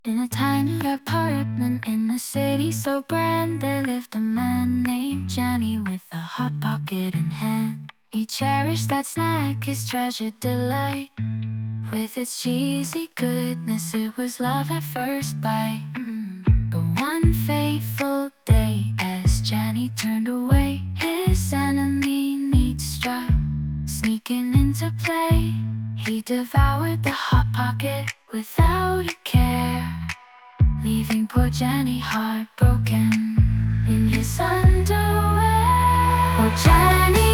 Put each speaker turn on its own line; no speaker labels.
In a tiny apartment in a city so grand, there lived a man named Johnny with a hot pocket in hand. He cherished that snack, his treasured delight. With its cheesy goodness, it was love at first bite. But one fateful day, as Johnny turned away, his enemy need struck, sneaking into play. He devoured the hot pocket without a care, leaving poor Johnny heartbroken in his underwear. Poor Johnny